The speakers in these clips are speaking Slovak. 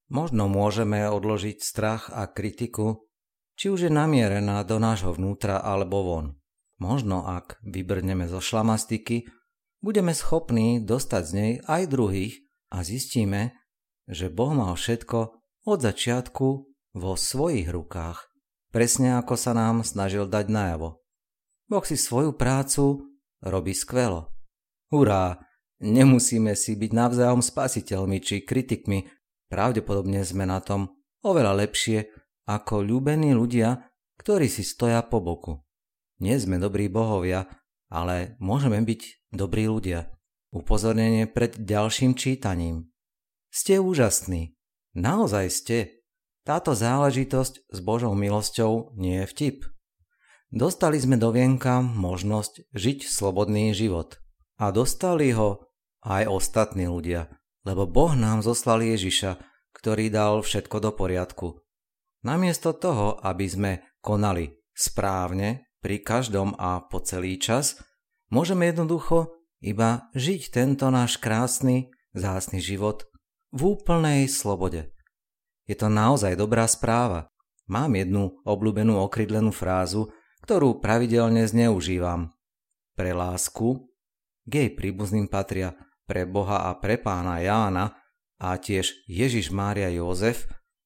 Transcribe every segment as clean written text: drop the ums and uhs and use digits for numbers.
Možno môžeme odložiť strach a kritiku, či už je namierená do nášho vnútra alebo von. Možno ak vybrneme zo šlamastiky, budeme schopní dostať z nej aj druhých a zistíme, že Boh mal všetko od začiatku vo svojich rukách, presne ako sa nám snažil dať najavo. Boh si svoju prácu robí skvelo. Hurá, nemusíme si byť navzájom spasiteľmi či kritikmi, pravdepodobne sme na tom oveľa lepšie ako ľúbení ľudia, ktorí si stoja po boku. Nie sme dobrí bohovia, ale môžeme byť dobrí ľudia. Upozornenie pred ďalším čítaním. Ste úžasní. Naozaj ste. Táto záležitosť s Božou milosťou nie je vtip. Dostali sme do vienka možnosť žiť slobodný život. A dostali ho aj ostatní ľudia, lebo Boh nám zoslal Ježiša, ktorý dal všetko do poriadku. Namiesto toho, aby sme konali správne pri každom a po celý čas, môžeme jednoducho iba žiť tento náš krásny, vzácny život v úplnej slobode. Je to naozaj dobrá správa. Mám jednu obľúbenú okrydlenú frázu, ktorú pravidelne zneužívam. Pre lásku, k jej príbuzným patria pre Boha a pre pána Jána a tiež Ježiš, Mária, Józef,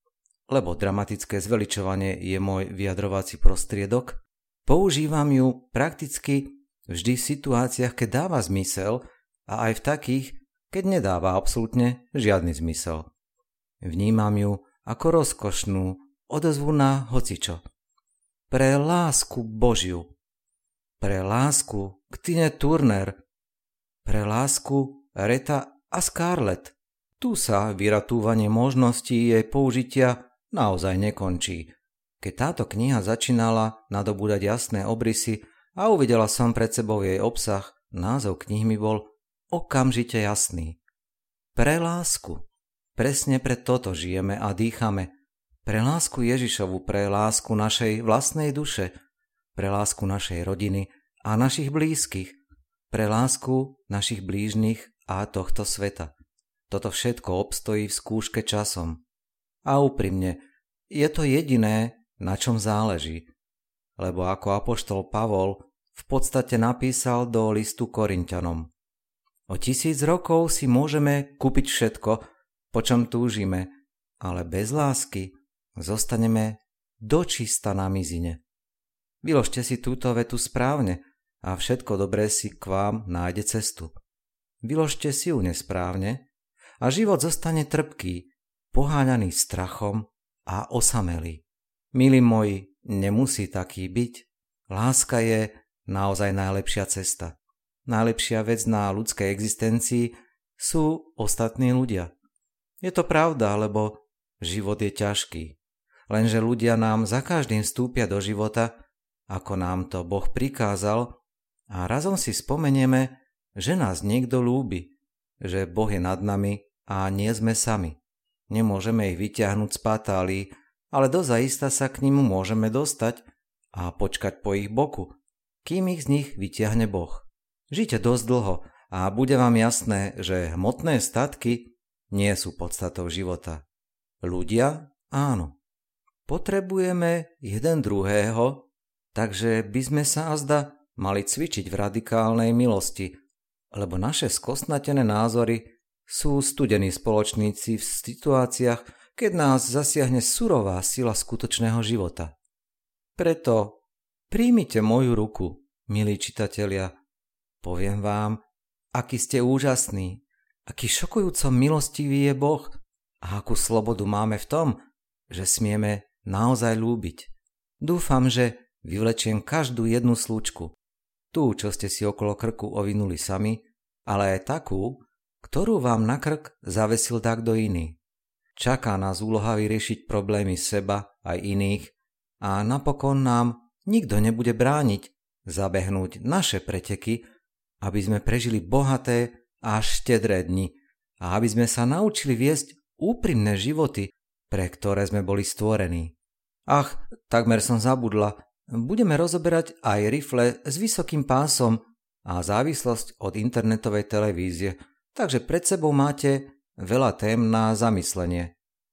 lebo dramatické zveličovanie je môj vyjadrovací prostriedok, používam ju prakticky vždy v situáciách, keď dáva zmysel a aj v takých, keď nedáva absolútne žiadny zmysel. Vnímam ju ako rozkošnú odozvu na hocičo. Pre lásku Božiu, pre lásku k Tine Turner, pre lásku Reta a Scarlett. Tu sa vyratúvanie možností jej použitia naozaj nekončí. Keď táto kniha začínala nadobúdať jasné obrysy a uvidela som pred sebou jej obsah, názov knihy mi bol okamžite jasný. Pre lásku. Presne pre toto žijeme a dýchame. Pre lásku Ježišovu, pre lásku našej vlastnej duše, pre lásku našej rodiny a našich blízkych, pre lásku našich blížnych a tohto sveta. Toto všetko obstojí v skúške časom. A úprimne, je to jediné, na čom záleží. Lebo ako apoštol Pavol v podstate napísal do listu Korinťanom. O 1000 rokov si môžeme kúpiť všetko, po čom túžime, ale bez lásky zostaneme dočista na mizine. Vyložte si túto vetu správne a všetko dobré si k vám nájde cestu. Vyložte si ju nesprávne a život zostane trpký, poháňaný strachom a osamelý. Milí moji, nemusí taký byť. Láska je naozaj najlepšia cesta. Najlepšia vec na ľudskej existencii sú ostatní ľudia. Je to pravda, lebo život je ťažký. Lenže ľudia nám za každým vstúpia do života, ako nám to Boh prikázal, a razom si spomenieme, že nás niekto ľúbi, že Boh je nad nami a nie sme sami. Nemôžeme ich vyťahnuť z patálí, ale dozaista sa k nim môžeme dostať a počkať po ich boku, kým ich z nich vyťahne Boh. Žite dosť dlho a bude vám jasné, že hmotné statky nie sú podstatou života. Ľudia, áno. Potrebujeme jeden druhého, takže by sme sa azda mali cvičiť v radikálnej milosti, lebo naše skostnatené názory sú studení spoločníci v situáciách, keď nás zasiahne surová sila skutočného života. Preto príjmite moju ruku, milí čitatelia. Poviem vám, aký ste úžasní, aký šokujúco milostivý je Boh a akú slobodu máme v tom, že smieme naozaj ľúbiť. Dúfam, že vyvlečiem každú jednu slučku. Tú, čo ste si okolo krku ovinuli sami, ale aj takú, ktorú vám na krk zavesil takto iný. Čaká nás úloha vyriešiť problémy seba aj iných a napokon nám nikto nebude brániť zabehnúť naše preteky, aby sme prežili bohaté a štedré dni a aby sme sa naučili viesť úprimné životy, pre ktoré sme boli stvorení. Ach, takmer som zabudla, budeme rozoberať aj rifle s vysokým pásom a závislosť od internetovej televízie, takže pred sebou máte veľa tém na zamyslenie.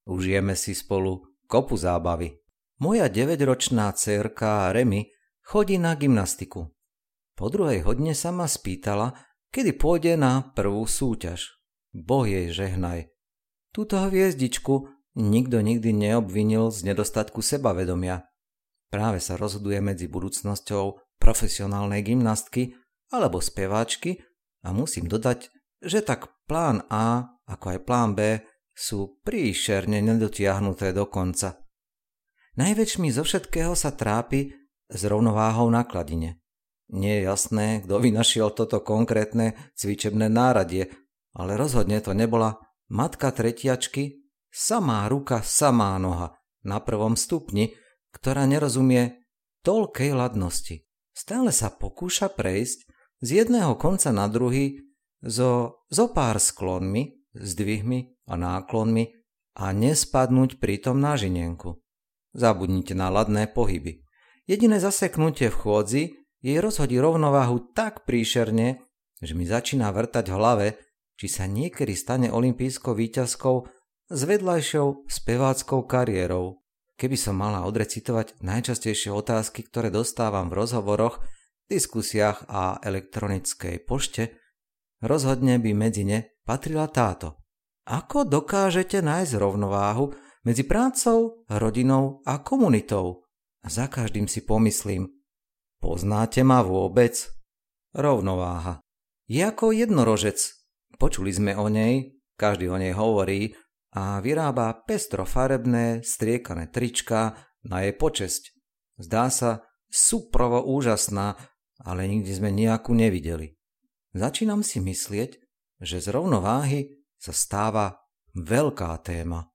Užijeme si spolu kopu zábavy. Moja 9-ročná dcérka Remy chodí na gymnastiku. Po 2. hodine sa ma spýtala, kedy pôjde na prvú súťaž. Boh jej žehnaj. Túto hviezdičku nikto nikdy neobvinil z nedostatku sebavedomia. Práve sa rozhoduje medzi budúcnosťou profesionálnej gymnastky alebo speváčky a musím dodať, že tak plán A ako aj plán B sú príšerne nedotiahnuté do konca. Najväčšmi zo všetkého sa trápi s rovnováhou na kladine. Nie je jasné, kto vynašiel toto konkrétne cvičebné náradie, ale rozhodne to nebola matka tretiačky, samá ruka, samá noha na 1. stupni, ktorá nerozumie toľkej ladnosti. Stále sa pokúša prejsť z jedného konca na druhý so pár sklonmi, zdvihmi a náklonmi a nespadnúť pritom na žinienku. Zabudnite na ladné pohyby. Jediné zaseknutie v chôdzi jej rozhodí rovnováhu tak príšerne, že mi začína vrtať v hlave, či sa niekedy stane olympijskou víťazkou s vedľajšou speváckou kariérou. Keby som mala odrecitovať najčastejšie otázky, ktoré dostávam v rozhovoroch, diskusiách a elektronickej pošte, rozhodne by medzi ne patrila táto. Ako dokážete nájsť rovnováhu medzi prácou, rodinou a komunitou? A za každým si pomyslím, poznáte ma vôbec? Rovnováha. Je ako jednorožec. Počuli sme o nej, každý o nej hovorí a vyrába pestrofarebné striekané trička na jej počesť. Zdá sa súprovo úžasná, ale nikdy sme nejakú nevideli. Začínam si myslieť, že z rovnováhy sa stáva veľká téma.